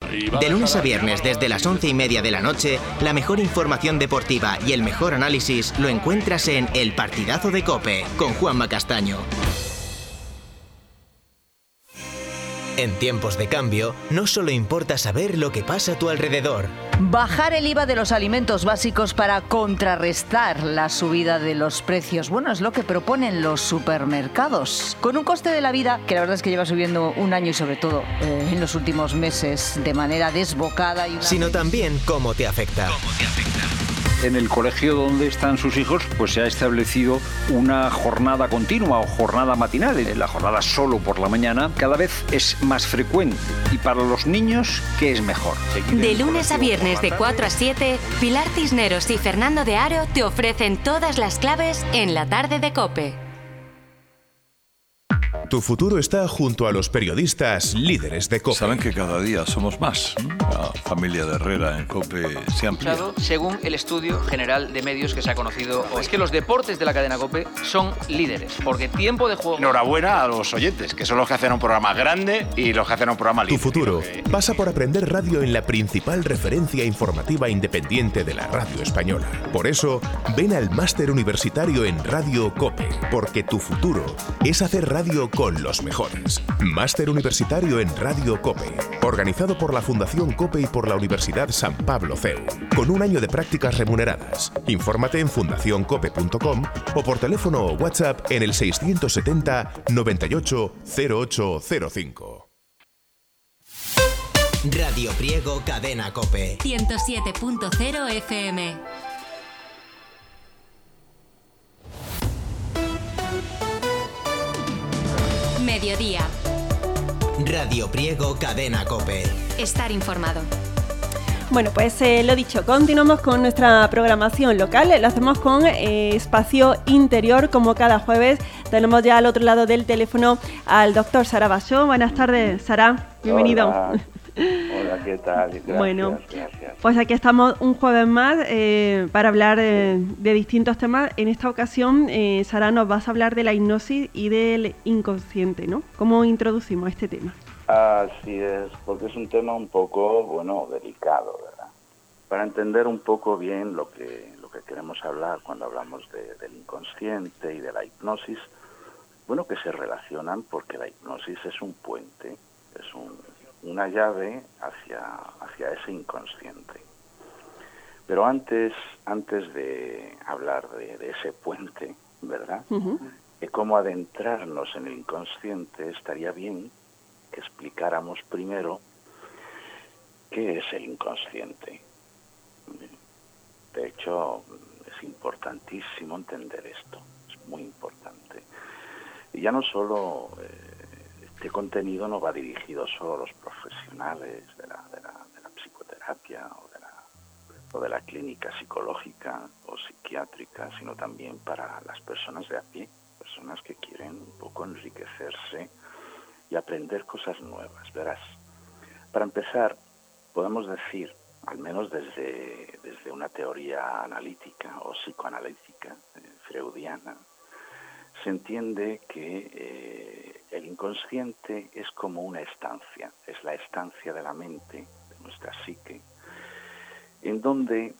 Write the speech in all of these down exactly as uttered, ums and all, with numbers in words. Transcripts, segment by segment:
De lunes a viernes desde las once y media de la noche, la mejor información deportiva y el mejor análisis lo encuentras en El Partidazo de COPE con Juanma Castaño. En tiempos de cambio, no solo importa saber lo que pasa a tu alrededor. Bajar el I V A de los alimentos básicos para contrarrestar la subida de los precios. Bueno, es lo que proponen los supermercados. Con un coste de la vida que la verdad es que lleva subiendo un año y sobre todo eh, en los últimos meses de manera desbocada. Y una... Sino también cómo te afecta. ¿Cómo te afecta? En el colegio donde están sus hijos, pues se ha establecido una jornada continua o jornada matinal. La jornada solo por la mañana cada vez es más frecuente. Y para los niños, ¿qué es mejor? De lunes a viernes de cuatro a siete, Pilar Cisneros y Fernando de Aro te ofrecen todas las claves en la tarde de COPE. Tu futuro está junto a los periodistas líderes de COPE. Saben que cada día somos más. La familia de Herrera en COPE se amplía. Según el estudio general de medios que se ha conocido hoy, es que los deportes de la cadena COPE son líderes, porque tiempo de juego... Enhorabuena a los oyentes, que son los que hacen un programa grande y los que hacen un programa libre. Tu futuro pasa por aprender radio en la principal referencia informativa independiente de la radio española. Por eso, ven al máster universitario en Radio COPE, porque tu futuro es hacer radio con los mejores. Máster universitario en Radio COPE, organizado por la Fundación COPE y por la Universidad San Pablo C E U, con un año de prácticas remuneradas. Infórmate en fundación cope punto com o por teléfono o WhatsApp en el seiscientos setenta noventa y ocho cero ocho cero cinco. Radio Priego Cadena COPE ciento siete punto cero F M. Mediodía. Radio Priego Cadena COPE. Estar informado. Bueno, pues eh, lo dicho, continuamos con nuestra programación local. Lo hacemos con eh, Espacio Interior, como cada jueves. Tenemos ya al otro lado del teléfono al doctor Sara Basó. Buenas tardes, Sara. Bienvenido. Hola, Hola ¿qué tal? Gracias, bueno, gracias. Pues aquí estamos un jueves más eh, para hablar eh, de distintos temas. En esta ocasión, eh, Sara, nos vas a hablar de la hipnosis y del inconsciente, ¿no? ¿Cómo introducimos este tema? Así es, porque es un tema un poco, bueno, delicado, ¿verdad? Para entender un poco bien lo que lo que queremos hablar cuando hablamos de, del inconsciente y de la hipnosis, bueno, que se relacionan porque la hipnosis es un puente, es un, una llave hacia, hacia ese inconsciente. Pero antes, antes de hablar de, de ese puente, ¿verdad? Uh-huh. De cómo adentrarnos en el inconsciente, estaría bien que explicáramos primero qué es el inconsciente. De hecho, es importantísimo entender esto, es muy importante. Y ya no solo, eh, este contenido no va dirigido solo a los profesionales de la, de la, de la psicoterapia o de la, o de la clínica psicológica o psiquiátrica, sino también para las personas de a pie, personas que quieren un poco enriquecerse y aprender cosas nuevas. Verás, para empezar, podemos decir, al menos desde, desde una teoría analítica o psicoanalítica eh, freudiana, se entiende que eh, el inconsciente es como una estancia, es la estancia de la mente, de nuestra psique, en donde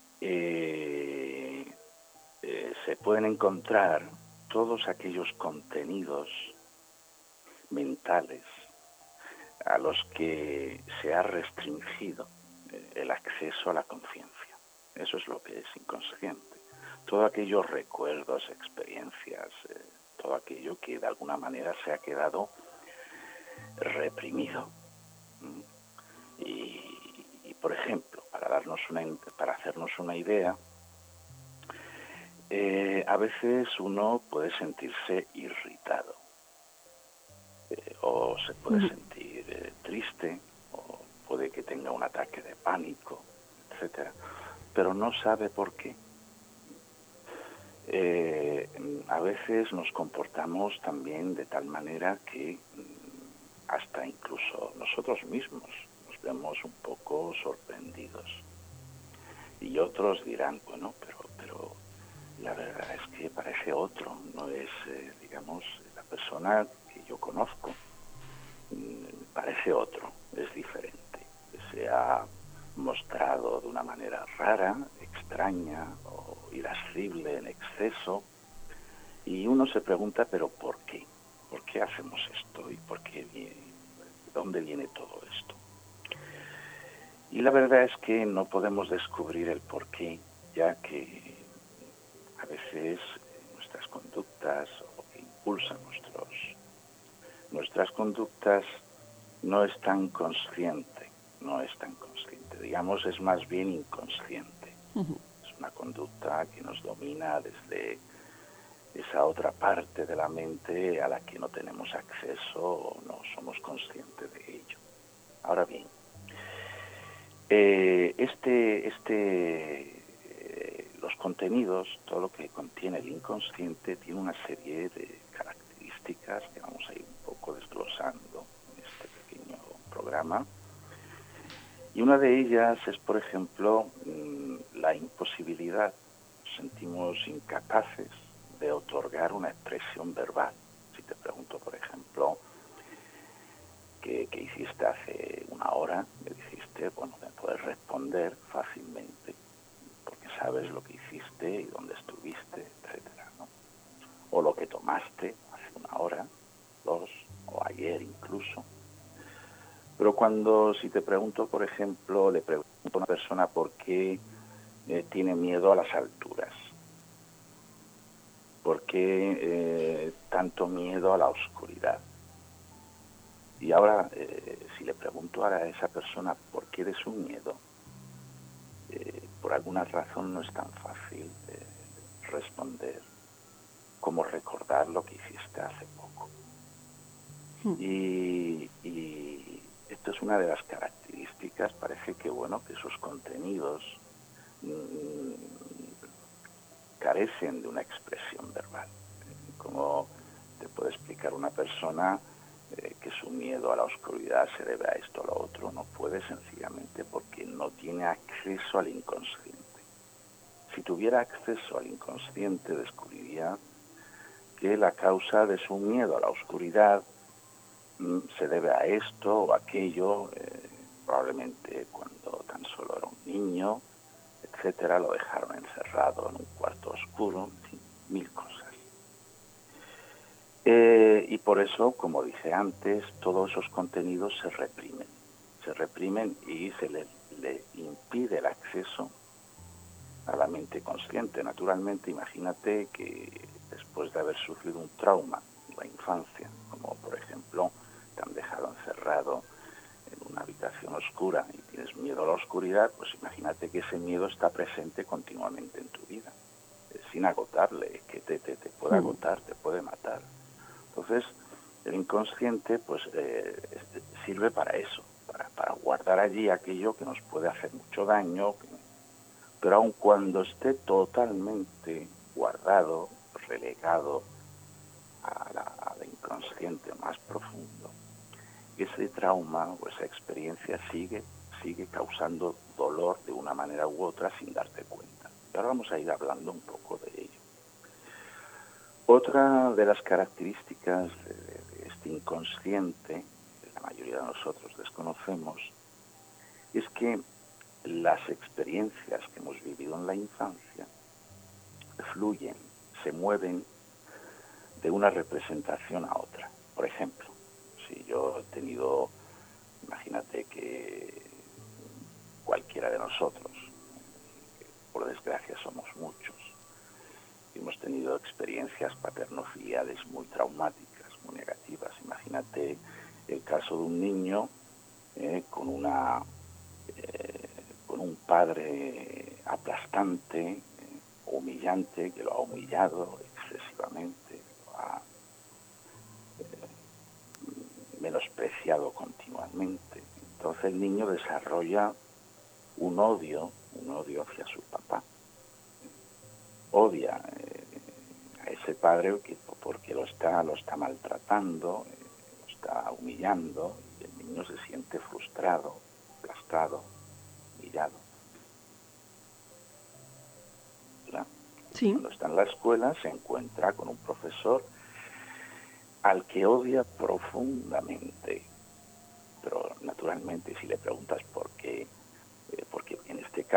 eh, eh, se pueden encontrar todos aquellos contenidos mentales a los que se ha restringido el acceso a la conciencia. Eso es lo que es inconsciente. Todos aquellos recuerdos, experiencias, eh, todo aquello que de alguna manera se ha quedado reprimido. Y, y por ejemplo, para darnos una, para hacernos una idea, eh, a veces uno puede sentirse irritado. Eh, o se puede uh-huh. sentir eh, triste, o puede que tenga un ataque de pánico, etcétera, pero no sabe por qué. Eh, a veces nos comportamos también de tal manera que hasta incluso nosotros mismos nos vemos un poco sorprendidos. Y otros dirán, bueno, pero, pero la verdad es que parece otro, no es, eh, digamos, la persona que yo conozco, parece otro, es diferente, es, ha mostrado de una manera rara, extraña o irascible en exceso, y uno se pregunta, ¿pero por qué? ¿Por qué hacemos esto? ¿Y por qué viene, de dónde viene todo esto? Y la verdad es que no podemos descubrir el por qué, ya que a veces nuestras conductas o lo que impulsa nuestros, nuestras conductas no es tan consciente, no es tan consciente, digamos, es más bien inconsciente. Uh-huh. Es una conducta que nos domina desde esa otra parte de la mente a la que no tenemos acceso o no somos conscientes de ello. Ahora bien, eh, este, este, eh, los contenidos, todo lo que contiene el inconsciente, tiene una serie de características que vamos a ir un poco desglosando en este pequeño programa. Y una de ellas es, por ejemplo, la imposibilidad. Nos sentimos incapaces de otorgar una expresión verbal. Si te pregunto, por ejemplo, ¿qué, qué hiciste hace una hora? Me dijiste, bueno, me puedes responder fácilmente, porque sabes lo que hiciste y dónde estuviste, etcétera, ¿no? O lo que tomaste hace una hora, dos, o ayer incluso. Pero cuando, si te pregunto, por ejemplo, le pregunto a una persona por qué eh, tiene miedo a las alturas, por qué eh, tanto miedo a la oscuridad. Y ahora, eh, si le pregunto a esa persona por qué de su miedo, eh, por alguna razón no es tan fácil eh, responder como recordar lo que hiciste hace poco. Hmm. Y, y esto es una de las características, parece que, bueno, que esos contenidos mmm, carecen de una expresión verbal. Como te puede explicar una persona eh, que su miedo a la oscuridad se debe a esto o a lo otro, no puede, sencillamente porque no tiene acceso al inconsciente. Si tuviera acceso al inconsciente, descubriría que la causa de su miedo a la oscuridad mm, se debe a esto o aquello, eh, probablemente cuando tan solo era un niño, etcétera, lo dejaron encerrado en un cuarto oscuro, en fin, mil cosas. Eh, y por eso, como dije antes, todos esos contenidos se reprimen, se reprimen y se le, le impide el acceso a la mente consciente. Naturalmente, imagínate que después de haber sufrido un trauma en la infancia, como por ejemplo te han dejado encerrado en una habitación oscura y tienes miedo a la oscuridad, pues imagínate que ese miedo está presente continuamente en tu vida. Es inagotable, que te, te, te puede agotar, te puede matar. Entonces, el inconsciente pues eh, este, sirve para eso, para, para guardar allí aquello que nos puede hacer mucho daño, que, pero aun cuando esté totalmente guardado, relegado a la, al inconsciente más profundo, ese trauma o esa experiencia sigue, sigue causando dolor de una manera u otra sin darte cuenta. Y ahora vamos a ir hablando un poco de ello. Otra de las características de, de este inconsciente, que la mayoría de nosotros desconocemos, es que las experiencias que hemos vivido en la infancia fluyen, se mueven de una representación a otra. Por ejemplo, si yo he tenido, imagínate que cualquiera de nosotros, que por desgracia somos muchos, hemos tenido experiencias paternofiliales muy traumáticas, muy negativas. Imagínate el caso de un niño eh, con una eh, con un padre aplastante, eh, humillante, que lo ha humillado excesivamente, lo ha eh, menospreciado continuamente. Entonces el niño desarrolla un odio, un odio hacia su papá. Odia eh, a ese padre que, porque lo está, lo está maltratando, eh, lo está humillando, y el niño se siente frustrado, aplastado, humillado. ¿Verdad? Sí. Cuando está en la escuela se encuentra con un profesor al que odia profundamente, pero naturalmente si le preguntas por qué,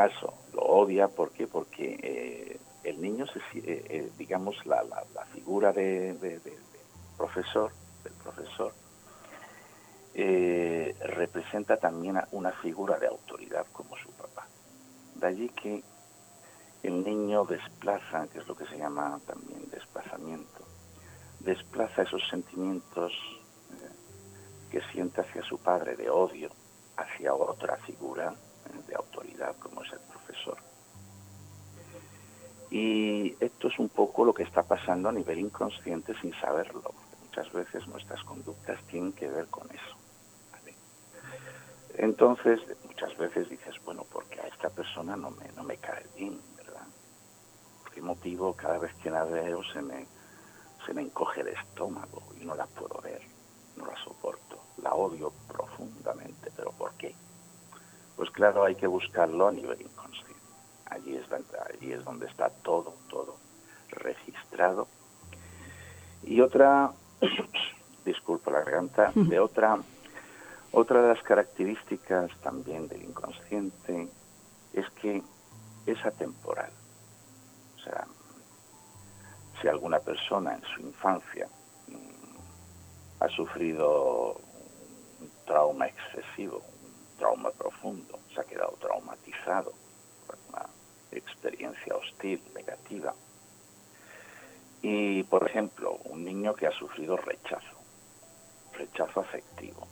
caso lo odia, ¿por qué? Porque eh, el niño, se, eh, eh, digamos, la, la, la figura de, de, de, de profesor, del profesor, eh, representa también una figura de autoridad como su papá. De allí que el niño desplaza, que es lo que se llama también desplazamiento, desplaza esos sentimientos eh, que siente hacia su padre de odio hacia otra figura eh, de autoridad como es el profesor. Y esto es un poco lo que está pasando a nivel inconsciente sin saberlo, porque muchas veces nuestras conductas tienen que ver con eso, ¿vale? Entonces, muchas veces dices, bueno, porque a esta persona no me, no me cae bien, ¿verdad? ¿Por qué motivo cada vez que la veo se me, se me encoge el estómago y no la puedo ver, no la soporto, la odio profundamente, pero ¿por qué? Pues claro, hay que buscarlo a nivel inconsciente. Allí es, allí es donde está todo, todo registrado. Y otra, disculpa la garganta, de otra, otra de las características también del inconsciente es que es atemporal. O sea, si alguna persona en su infancia mmm, ha sufrido un trauma excesivo, un trauma profundo, se ha quedado traumatizado por una experiencia hostil, negativa. Y, por ejemplo, un niño que ha sufrido rechazo, rechazo afectivo.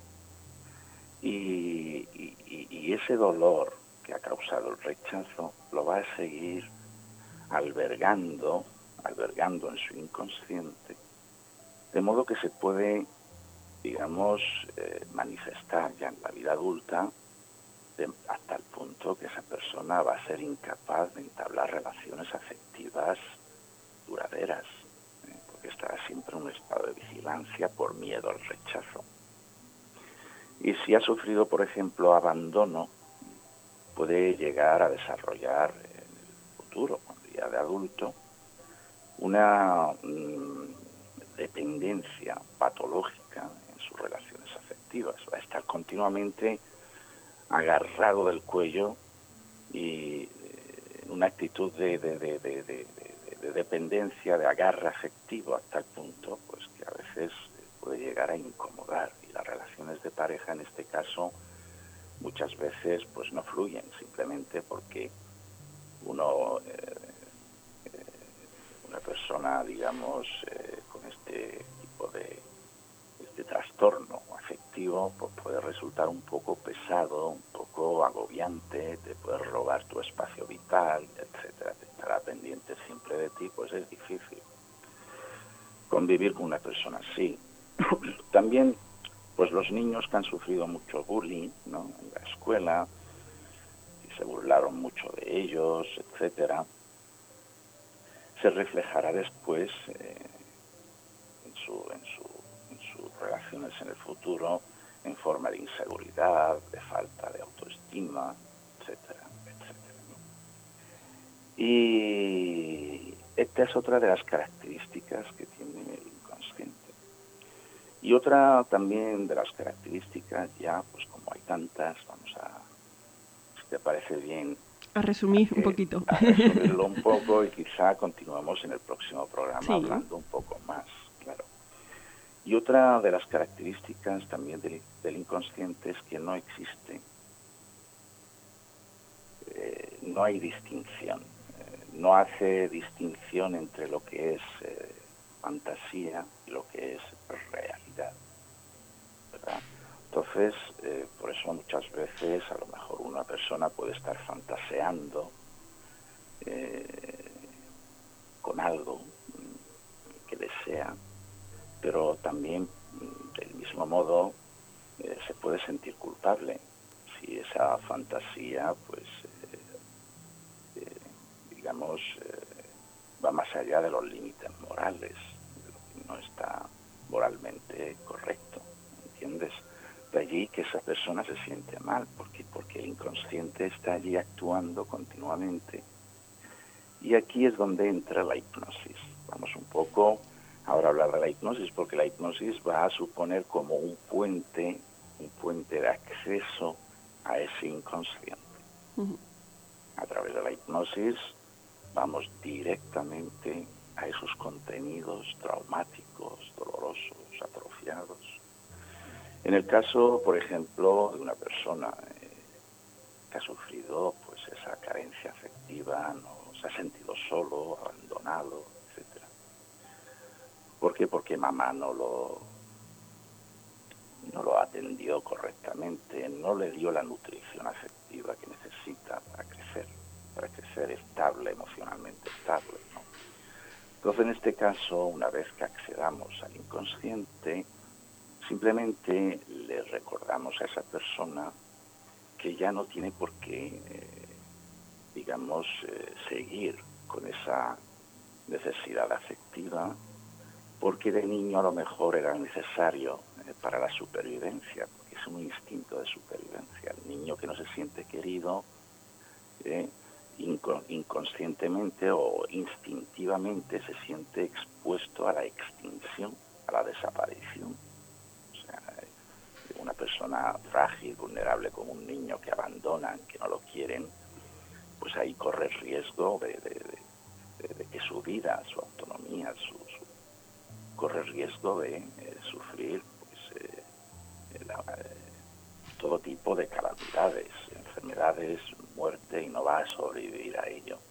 Y, y, y ese dolor que ha causado el rechazo lo va a seguir albergando, albergando en su inconsciente, de modo que se puede, digamos, eh, manifestar ya en la vida adulta, de, hasta el punto que esa persona va a ser incapaz de entablar relaciones afectivas duraderas, ¿eh? porque estará siempre en un estado de vigilancia por miedo al rechazo. Y si ha sufrido, por ejemplo, abandono, puede llegar a desarrollar en el futuro, cuando ya de adulto, una mmm, dependencia patológica en sus relaciones afectivas. Va a estar continuamente agarrado del cuello y eh, en una actitud de, de, de, de, de, de, de dependencia, de agarre afectivo, hasta el punto pues que a veces puede llegar a incomodar. Y las relaciones de pareja, en este caso, muchas veces pues no fluyen, simplemente porque uno, eh, eh, una persona, digamos, eh, con este tipo de este trastorno afectivo, pues puede resultar un poco pesado, un poco agobiante, te puede robar tu espacio vital, etcétera, te estará pendiente siempre de ti, pues es difícil convivir con una persona así. También, pues los niños que han sufrido mucho bullying, ¿no?, en la escuela, y se burlaron mucho de ellos, etcétera, se reflejará después eh, en su, en su, en sus relaciones en el futuro en forma de inseguridad, de falta de autoestima, etcétera, etcétera, ¿no? Y esta es otra de las características que tiene el inconsciente. Y otra también de las características, ya pues como hay tantas, vamos a, si te parece bien, a resumir a un poquito. A resumirlo un poco y quizá continuamos en el próximo programa sí. hablando un poco más, claro. Y otra de las características también del, del inconsciente es que no existe, eh, no hay distinción, eh, no hace distinción entre lo que es eh, fantasía y lo que es realidad, ¿verdad? Entonces, eh, por eso muchas veces a lo mejor una persona puede estar fantaseando eh, con algo que desea, pero también del mismo modo eh, se puede sentir culpable si esa fantasía, pues, eh, eh, digamos, eh, va más allá de los límites morales, de lo que no está moralmente correcto, ¿entiendes? De allí que esa persona se siente mal, porque porque el inconsciente está allí actuando continuamente. Y aquí es donde entra la hipnosis. Vamos un poco ahora a hablar de la hipnosis, porque la hipnosis va a suponer como un puente, un puente de acceso a ese inconsciente. Uh-huh. A través de la hipnosis vamos directamente a esos contenidos traumáticos, dolorosos, atrofiados. En el caso, por ejemplo, de una persona eh, que ha sufrido pues esa carencia afectiva, no se ha sentido solo, abandonado, etcétera. ¿Por qué? Porque mamá no lo no lo atendió correctamente, no le dio la nutrición afectiva que necesita para crecer, para crecer estable, emocionalmente estable, ¿no? Entonces, en este caso, una vez que accedamos al inconsciente, simplemente le recordamos a esa persona que ya no tiene por qué, eh, digamos, eh, seguir con esa necesidad afectiva, porque de niño a lo mejor era necesario eh, para la supervivencia, porque es un instinto de supervivencia. El niño que no se siente querido, eh, inco- inconscientemente o instintivamente se siente expuesto a la extinción, a la desaparición. O sea, una persona frágil, vulnerable como un niño que abandonan, que no lo quieren, pues ahí corre el riesgo de, de, de, de, de que su vida, su autonomía, su, su corre el riesgo de eh, sufrir pues, eh, la, eh, todo tipo de calamidades, enfermedades, muerte, y no va a sobrevivir a ello.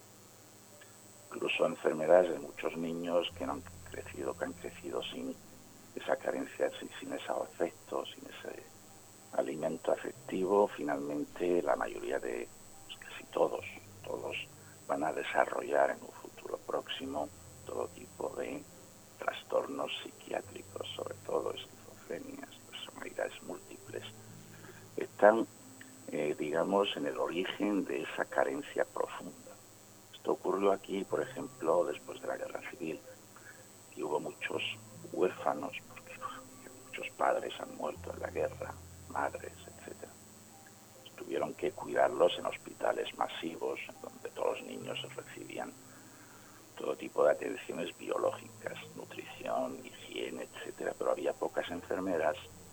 Incluso enfermedades de muchos niños que no han crecido, que han crecido sin esa carencia, sin, sin ese afecto, sin ese alimento afectivo, finalmente la mayoría de, pues casi todos, todos van a desarrollar en un futuro próximo todo tipo de trastornos psiquiátricos, sobre todo esquizofrenias, personalidades múltiples. Están, eh, digamos, en el origen de esa carencia profunda. Esto ocurrió aquí, por ejemplo, después de la Guerra Civil, que hubo muchos huérfanos, porque muchos padres han muerto en la guerra, madres, etcétera. Tuvieron que cuidarlos en hospitales masivos, donde todos los niños recibían todo tipo de atenciones biológicas, nutrición, higiene, etcétera, pero había pocas enfermeras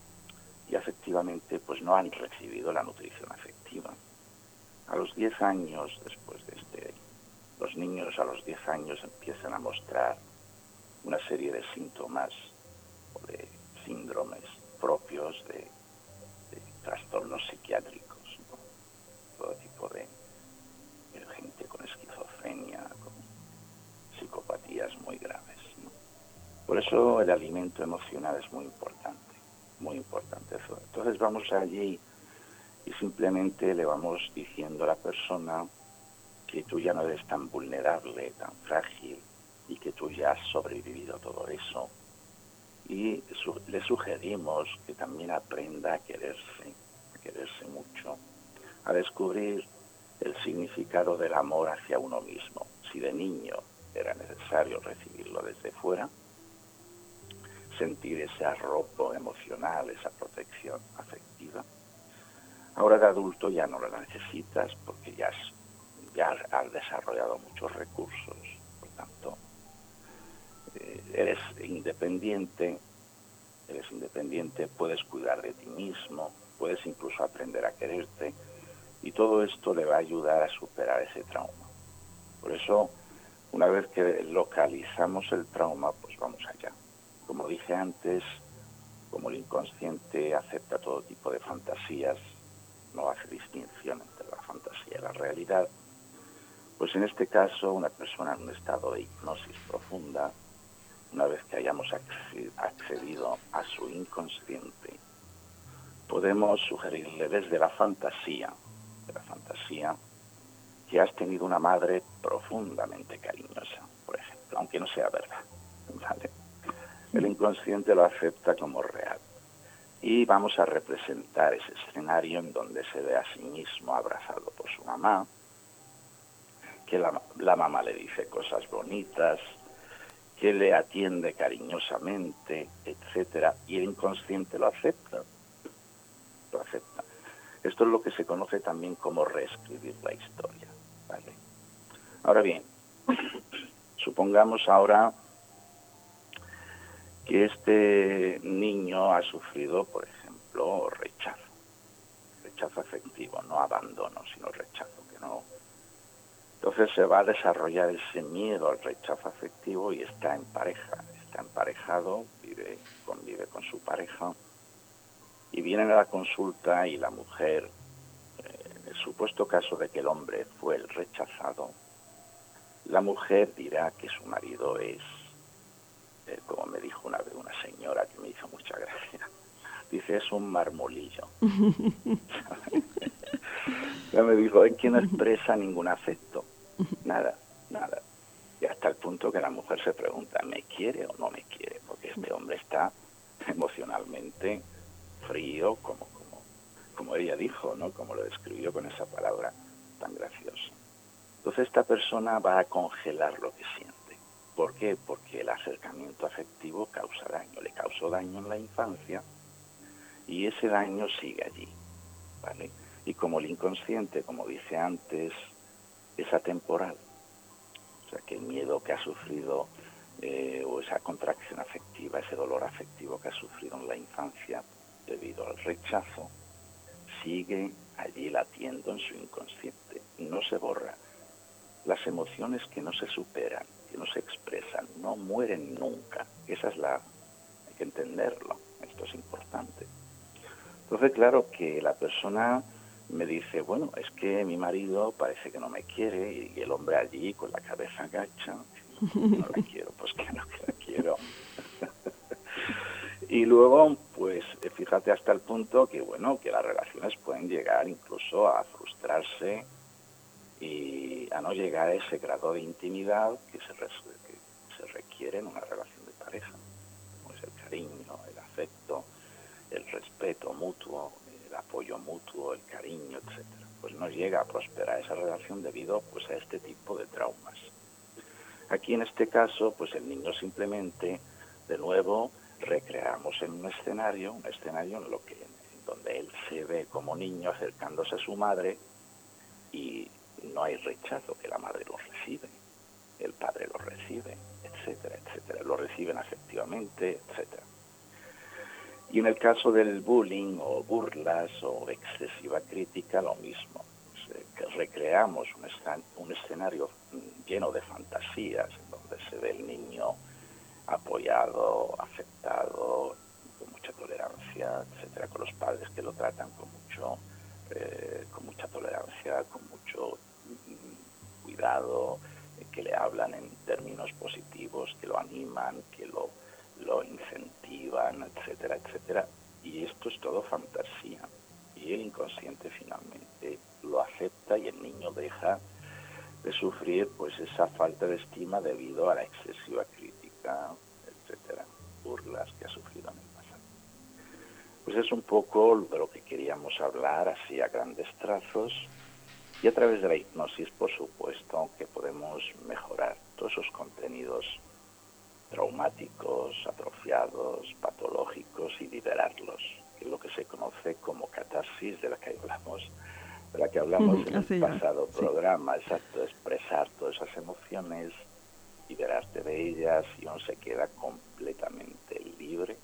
y efectivamente pues no han recibido la nutrición afectiva. A los diez años, después de este, los niños a los diez años empiezan a mostrar una serie de síntomas o de síndromes propios de, de trastornos psiquiátricos, ¿no? Todo tipo de, de gente con esquizofrenia, con psicopatías muy graves, ¿no? Por eso el alimento emocional es muy importante, muy importante. Entonces vamos allí y simplemente le vamos diciendo a la persona que tú ya no eres tan vulnerable, tan frágil, y que tú ya has sobrevivido todo eso. Y su- le sugerimos que también aprenda a quererse, a quererse mucho, a descubrir el significado del amor hacia uno mismo. Si de niño era necesario recibirlo desde fuera, sentir ese arropo emocional, esa protección afectiva. Ahora de adulto ya no la necesitas porque ya, has, ya has desarrollado muchos recursos, por tanto, eh, eres independiente, eres independiente, puedes cuidar de ti mismo, puedes incluso aprender a quererte, y todo esto le va a ayudar a superar ese trauma. Por eso, una vez que localizamos el trauma, pues vamos allá. Como dije antes, como el inconsciente acepta todo tipo de fantasías, no hace distinción entre la fantasía y la realidad, pues en este caso una persona en un estado de hipnosis profunda, una vez que hayamos accedido a su inconsciente, podemos sugerirle desde la fantasía, de la fantasía, que has tenido una madre profundamente cariñosa, por ejemplo, aunque no sea verdad, ¿vale? El inconsciente lo acepta como real. Y vamos a representar ese escenario en donde se ve a sí mismo abrazado por su mamá, que la, la mamá le dice cosas bonitas, que le atiende cariñosamente, etcétera, y el inconsciente lo acepta, lo acepta. Esto es lo que se conoce también como reescribir la historia, ¿vale? Ahora bien, supongamos ahora que este niño ha sufrido, por ejemplo, rechazo, rechazo afectivo, no abandono, sino rechazo, que no, Entonces se va a desarrollar ese miedo al rechazo afectivo y está en pareja, está emparejado, vive, convive con su pareja y vienen a la consulta y la mujer, eh, en el supuesto caso de que el hombre fue el rechazado, la mujer dirá que su marido es, eh, como me dijo una vez una señora que me hizo mucha gracia, dice, es un marmolillo. Ya me dijo, es que no expresa ningún afecto, nada, nada. Y hasta el punto que la mujer se pregunta, ¿me quiere o no me quiere? Porque este hombre está emocionalmente frío, como, como, como ella dijo, ¿no? Como lo describió con esa palabra tan graciosa. Entonces esta persona va a congelar lo que siente. ¿Por qué? Porque el acercamiento afectivo causa daño. Le causó daño en la infancia y ese daño sigue allí, ¿vale? Y como el inconsciente, como dije antes, es atemporal, o sea que el miedo que ha sufrido eh, o esa contracción afectiva, ese dolor afectivo que ha sufrido en la infancia debido al rechazo, sigue allí latiendo en su inconsciente, no se borra. Las emociones que no se superan, que no se expresan, no mueren nunca. Esa es la... hay que entenderlo, esto es importante. Entonces, claro que la persona me dice, bueno, es que mi marido parece que no me quiere, y el hombre allí con la cabeza agacha, no la quiero, pues que no, que la quiero. Y luego, pues fíjate hasta el punto que, bueno, que las relaciones pueden llegar incluso a frustrarse y a no llegar a ese grado de intimidad que se, res- que se requiere en una relación de pareja, como es el cariño, el afecto, el respeto mutuo, el apoyo mutuo, el cariño, etcétera. Pues no llega a prosperar esa relación debido pues a este tipo de traumas. Aquí en este caso, pues el niño simplemente, de nuevo, recreamos en un escenario, un escenario en lo que en donde él se ve como niño acercándose a su madre y no hay rechazo, que la madre lo recibe, el padre lo recibe, etcétera, etcétera. Lo reciben afectivamente, etcétera. Y en el caso del bullying o burlas o excesiva crítica, lo mismo. Que recreamos un, escen- un escenario lleno de fantasías, en donde se ve el niño apoyado, aceptado, con mucha tolerancia, etcétera, con los padres que lo tratan con mucho, eh, con mucha tolerancia, con mucho mm, cuidado, eh, que le hablan en términos positivos, que lo animan, que lo lo incentivan, etcétera, etcétera. Y esto es todo fantasía. Y el inconsciente finalmente lo acepta y el niño deja de sufrir pues esa falta de estima debido a la excesiva crítica, etcétera, burlas que ha sufrido en el pasado. Pues es un poco de lo que queríamos hablar, así a grandes trazos, y a través de la hipnosis, por supuesto, que podemos mejorar todos esos contenidos traumáticos, atrofiados, patológicos y liberarlos, que es lo que se conoce como catarsis, de la que hablamos, de la que hablamos uh-huh, en el pasado ya. programa, sí. Exacto, expresar todas esas emociones, liberarte de ellas y uno se queda completamente libre,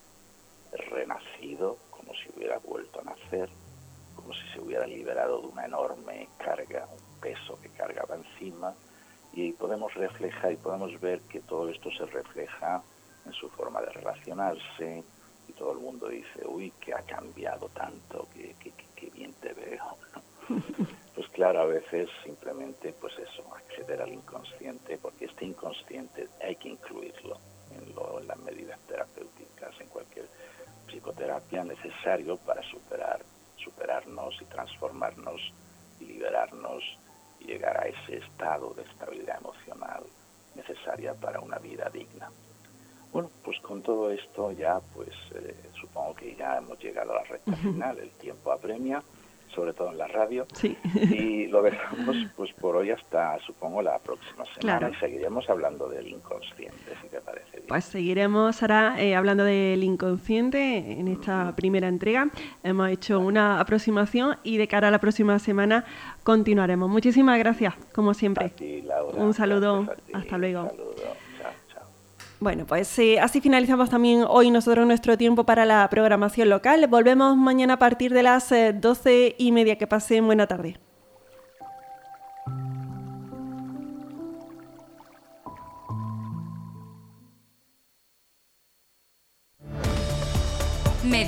renacido, como si hubiera vuelto a nacer, como si se hubiera liberado de una enorme carga, un peso que cargaba encima. Y podemos reflejar y podemos ver que todo esto se refleja en su forma de relacionarse y todo el mundo dice, uy, que ha cambiado tanto, que, que, que, que bien te veo, ¿no? Pues claro, a veces simplemente, pues eso, acceder al inconsciente, porque este inconsciente hay que incluirlo en, lo, en las medidas terapéuticas, en cualquier psicoterapia necesario para superar, superarnos y transformarnos y liberarnos y llegar a ese estado de estabilidad emocional necesaria para una vida digna. Bueno, pues con todo esto ya, pues eh, supongo que ya hemos llegado a la recta final, el tiempo apremia, sobre todo en la radio, sí. Y lo dejamos pues por hoy hasta, supongo, la próxima semana, claro. Y seguiremos hablando del inconsciente, si te parece bien. Pues seguiremos ahora eh, hablando del inconsciente en esta uh-huh. primera entrega. Hemos hecho una aproximación y de cara a la próxima semana continuaremos. Muchísimas gracias, como siempre. A ti, Laura. Un saludo, ti. hasta luego. Un saludo. Chao, chao. Bueno, pues eh, así finalizamos también hoy nosotros nuestro tiempo para la programación local. Volvemos mañana a partir de las eh, doce y media. Que pasen buena tarde.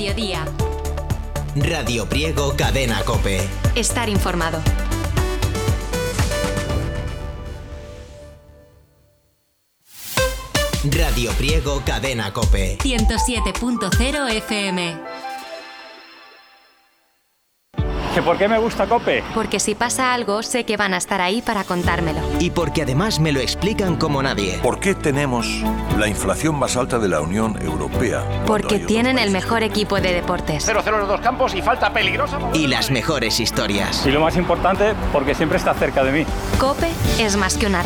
mediodía. Radio Priego, Cadena COPE. Estar informado. Radio Priego, Cadena COPE. ciento siete punto cero F M. ¿Que por qué me gusta COPE? Porque si pasa algo, sé que van a estar ahí para contármelo. Y porque además me lo explican como nadie. ¿Por qué tenemos la inflación más alta de la Unión Europea? Porque tienen el mejor equipo de deportes. cero cero en los dos campos y falta peligrosa. Y las mejores historias. Y lo más importante, porque siempre está cerca de mí. COPE es más que una